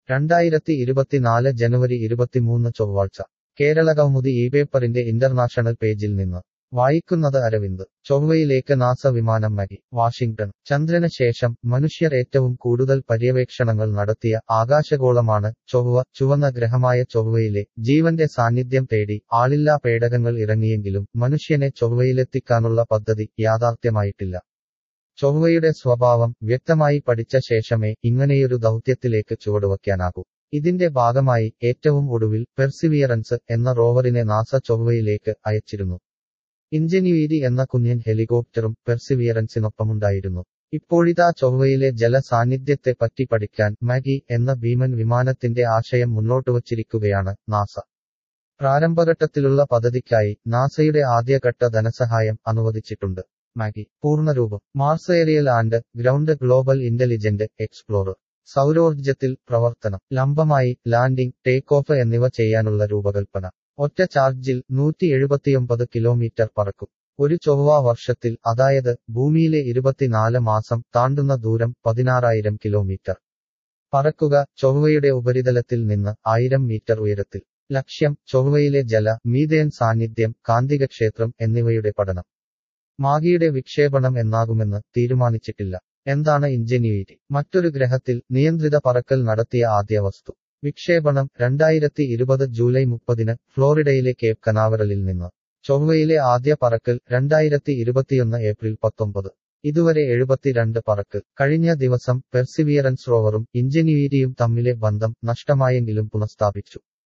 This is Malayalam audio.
2024 ജനുവരി 23 ചൊവ്വാഴ്ച കേരളകൗമുദി പേപ്പറിന്റെ ഇന്റർനാഷണൽ പേജിൽ നിന്ന് വായിക്കുന്നത് അരവിന്ദ്. ചൊവ്വയിലേക്ക് നാസ വിമാനം മകി. വാഷിംഗ്ടൺ. ചന്ദ്രന് ശേഷം മനുഷ്യർ ഏറ്റവും കൂടുതൽ പര്യവേക്ഷണങ്ങൾ നടത്തിയ ആകാശഗോളമാണ് ചൊവ്വ. ചുവന്ന ഗ്രഹമായ ചൊവ്വയിലെ ജീവന്റെ സാന്നിധ്യം തേടി ആളില്ലാ പേടകങ്ങൾ ഇറങ്ങിയെങ്കിലും മനുഷ്യനെ ചൊവ്വയിലെത്തിക്കാനുള്ള പദ്ധതി യാഥാർത്ഥ്യമായിട്ടില്ല. ചൊവ്വയുടെ സ്വഭാവം വ്യക്തമായി പഠിച്ച ശേഷമേ ഇങ്ങനെയൊരു ദൗത്യത്തിലേക്ക് ചുവടുവയ്ക്കാനാകൂ. ഇതിന്റെ ഭാഗമായി ഏറ്റവും ഒടുവിൽ പെർസിവിയറൻസ് എന്ന റോവറിനെ നാസ ചൊവ്വയിലേക്ക് അയച്ചിരുന്നു. ഇൻജെന്യൂയിറ്റി എന്ന കുഞ്ഞൻ ഹെലികോപ്റ്ററും പെർസിവിയറൻസിനൊപ്പമുണ്ടായിരുന്നു. ഇപ്പോഴിതാ ചൊവ്വയിലെ ജല സാന്നിധ്യത്തെ പറ്റി പഠിക്കാൻ മഗി എന്ന ഭീമൻ വിമാനത്തിന്റെ ആശയം മുന്നോട്ടുവച്ചിരിക്കുകയാണ് നാസ. പ്രാരംഭഘട്ടത്തിലുള്ള പദ്ധതിക്കായി നാസയുടെ ആദ്യഘട്ട ധനസഹായം അനുവദിച്ചിട്ടുണ്ട്. മഗി പൂർണ്ണരൂപം: Mars aerial and ground global intelligent explorer. സൗരോർജ്ജത്തിൽ പ്രവർത്തനം. ലംബമായി ലാൻഡിംഗ്, ടേക്ക് ഓഫ് എന്നിവ ചെയ്യാനുള്ള രൂപകൽപ്പന. ഒറ്റ ചാർജിൽ 179 കിലോമീറ്റർ പറക്കും. ഒരു ചൊവ്വ വർഷത്തിൽ, അതായത് ഭൂമിയിലെ 24 മാസം താണ്ടുന്ന ദൂരം 16,000 കിലോമീറ്റർ. പറക്കുക ചൊവ്വയുടെ ഉപരിതലത്തിൽ നിന്ന് 1000 മീറ്റർ ഉയരത്തിൽ. ലക്ഷ്യം: ചൊവ്വയിലെ ജല, മീഥേൻ സാന്നിധ്യം, കാന്തികക്ഷേത്രം എന്നിവയുടെ പഠനം. മാഗിയുടെ വിക്ഷേപണം എന്നാകുമെന്ന് തീരുമാനിച്ചിട്ടില്ല. എന്താണ് ഇൻജെന്യൂയിറ്റി? മറ്റൊരു ഗ്രഹത്തിൽ നിയന്ത്രിത പറക്കൽ നടത്തിയ ആദ്യ വസ്തു. വിക്ഷേപണം 2020 ജൂലൈ 30 ഫ്ലോറിഡയിലെ കേപ്പ് കനാവറലിൽ നിന്ന്. ചൊവ്വയിലെ ആദ്യ പറക്കൽ 2021 ഏപ്രിൽ 19. ഇതുവരെ 72 പറക്കൽ. കഴിഞ്ഞ ദിവസം പെർസിവിയറൻസ് റോവറും ഇൻജെന്യൂയിറ്റിയും തമ്മിലെ ബന്ധം നഷ്ടമായെങ്കിലും പുനഃസ്ഥാപിച്ചു.